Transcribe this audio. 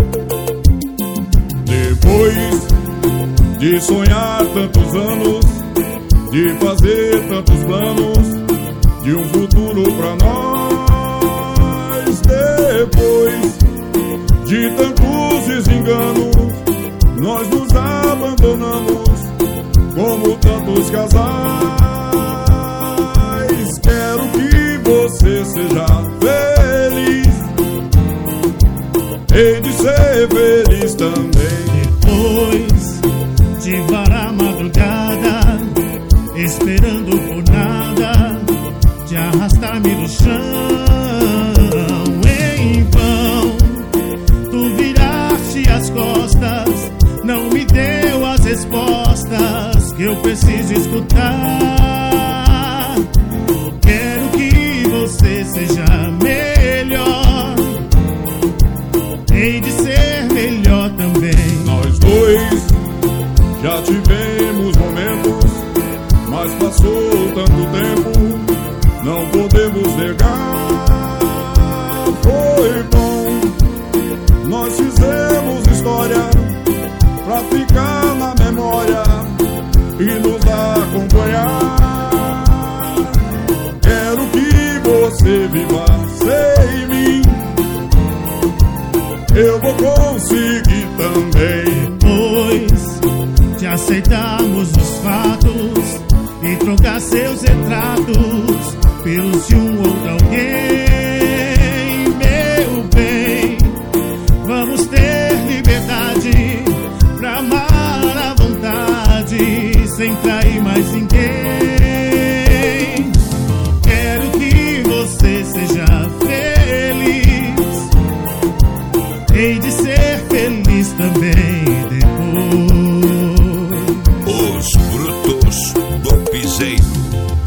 Depois de sonhar tantos anos, de fazer tantos planos, de um futuro pra nós. Depois de tantos desenganos, nós nos abandonamos como tantos casais. Quero que você seja feliz, hei de ser feliz também. Depois de varar a madrugada, esperando por nada, de arrastar-me no chão, em vão tu viraste as costas, não me deu as respostas que eu preciso escutar. Quero que você seja melhor, hei de ser melhor também. Nós dois já tivemos momentos, mas passou tanto tempo, não podemos negar. Foi bom, nós fizemos história pra ficar na memória e nos acompanhar. Quero que você viva sem mim, eu vou conseguir também. Depois de aceitarmos os fatos e trocar seus retratos pelos de um outro alguém, meu bem, vamos ter liberdade pra amar à vontade, sem trair mais ninguém. Quero que você seja feliz, hei de ser feliz também depois. Os Brutos do Piseiro.